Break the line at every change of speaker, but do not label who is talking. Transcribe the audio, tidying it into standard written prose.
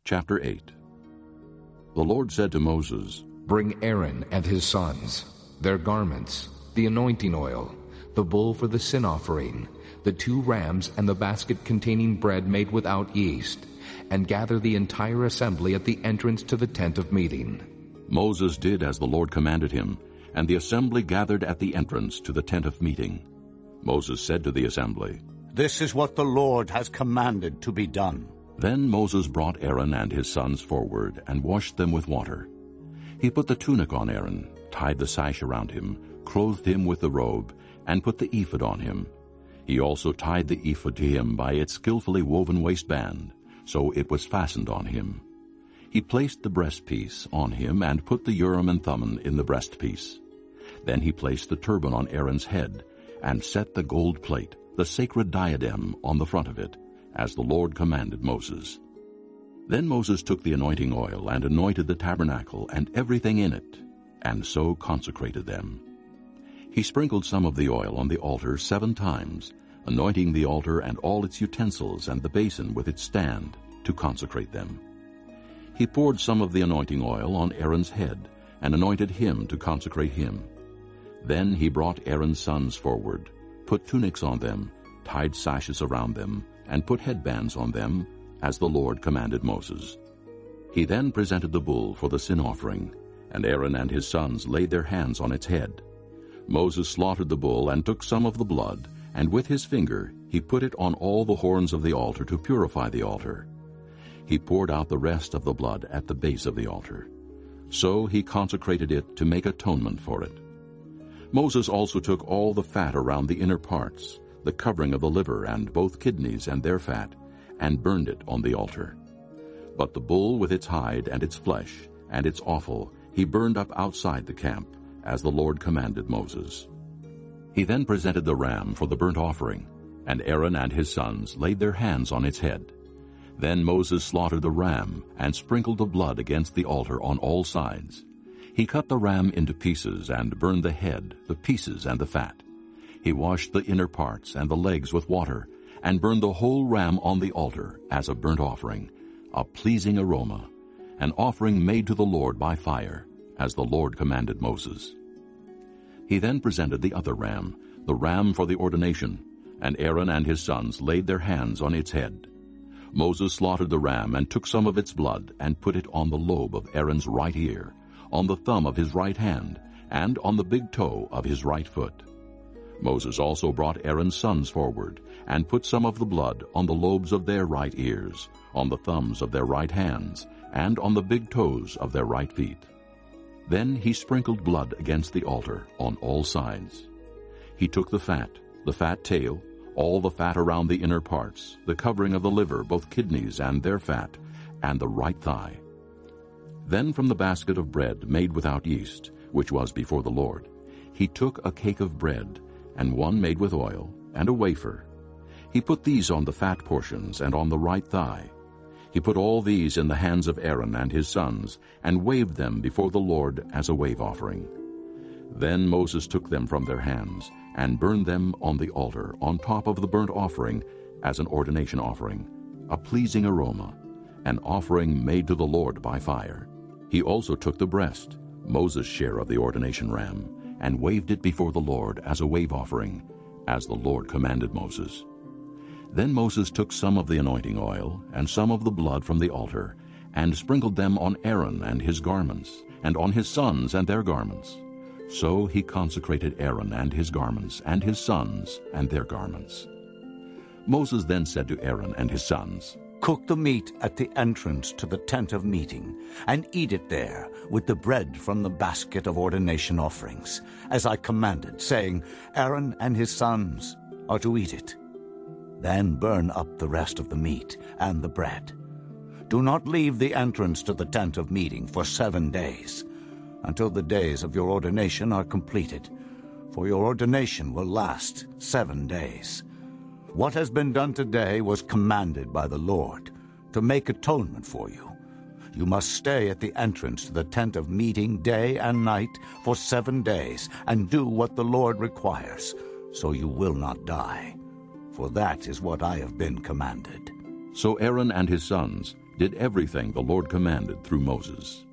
Chapter 8. The Lord said to Moses,
Bring Aaron and his sons, their garments, the anointing oil, the bull for the sin offering, the 2 rams and the basket containing bread made without yeast, and gather the entire assembly at the entrance to the tent of meeting.
Moses did as the Lord commanded him, and the assembly gathered at the entrance to the tent of meeting. Moses said to the assembly,
This is what the Lord has commanded to be done.
Then Moses brought Aaron and his sons forward and washed them with water. He put the tunic on Aaron, tied the sash around him, clothed him with the robe, and put the ephod on him. He also tied the ephod to him by its skillfully woven waistband, so it was fastened on him. He placed the breastpiece on him and put the Urim and Thummim in the breastpiece. Then he placed the turban on Aaron's head and set the gold plate, the sacred diadem, on the front of it, as the Lord commanded Moses. Then Moses took the anointing oil and anointed the tabernacle and everything in it, and so consecrated them. He sprinkled some of the oil on the altar 7 times, anointing the altar and all its utensils and the basin with its stand, to consecrate them. He poured some of the anointing oil on Aaron's head and anointed him to consecrate him. Then he brought Aaron's sons forward, put tunics on them, tied sashes around them, and put headbands on them, as the Lord commanded Moses. He then presented the bull for the sin offering, and Aaron and his sons laid their hands on its head. Moses slaughtered the bull and took some of the blood, and with his finger he put it on all the horns of the altar to purify the altar. He poured out the rest of the blood at the base of the altar. So he consecrated it to make atonement for it. Moses also took all the fat around the inner parts, the covering of the liver and both kidneys and their fat, and burned it on the altar. But the bull with its hide and its flesh and its offal he burned up outside the camp, as the Lord commanded Moses. He then presented the ram for the burnt offering, and Aaron and his sons laid their hands on its head. Then Moses slaughtered the ram and sprinkled the blood against the altar on all sides. He cut the ram into pieces and burned the head, the pieces, and the fat. He washed the inner parts and the legs with water, and burned the whole ram on the altar as a burnt offering, a pleasing aroma, an offering made to the Lord by fire, as the Lord commanded Moses. He then presented the other ram, the ram for the ordination, and Aaron and his sons laid their hands on its head. Moses slaughtered the ram and took some of its blood and put it on the lobe of Aaron's right ear, on the thumb of his right hand, and on the big toe of his right foot. Moses also brought Aaron's sons forward and put some of the blood on the lobes of their right ears, on the thumbs of their right hands, and on the big toes of their right feet. Then he sprinkled blood against the altar on all sides. He took the fat tail, all the fat around the inner parts, the covering of the liver, both kidneys and their fat, and the right thigh. Then from the basket of bread made without yeast, which was before the Lord, he took a cake of bread, and one made with oil, and a wafer. He put these on the fat portions and on the right thigh. He put all these in the hands of Aaron and his sons, and waved them before the Lord as a wave offering. Then Moses took them from their hands, and burned them on the altar on top of the burnt offering as an ordination offering, a pleasing aroma, an offering made to the Lord by fire. He also took the breast, Moses' share of the ordination ram, and waved it before the Lord as a wave offering, as the Lord commanded Moses. Then Moses took some of the anointing oil and some of the blood from the altar, and sprinkled them on Aaron and his garments, and on his sons and their garments. So he consecrated Aaron and his garments, and his sons and their garments. Moses then said to Aaron and his sons,
Cook the meat at the entrance to the tent of meeting, and eat it there with the bread from the basket of ordination offerings, as I commanded, saying, Aaron and his sons are to eat it. Then burn up the rest of the meat and the bread. Do not leave the entrance to the tent of meeting for 7 days, until the days of your ordination are completed, for your ordination will last 7 days. What has been done today was commanded by the Lord, to make atonement for you. You must stay at the entrance to the tent of meeting day and night for 7 days, and do what the Lord requires, so you will not die. For that is what I have been commanded.
So Aaron and his sons did everything the Lord commanded through Moses.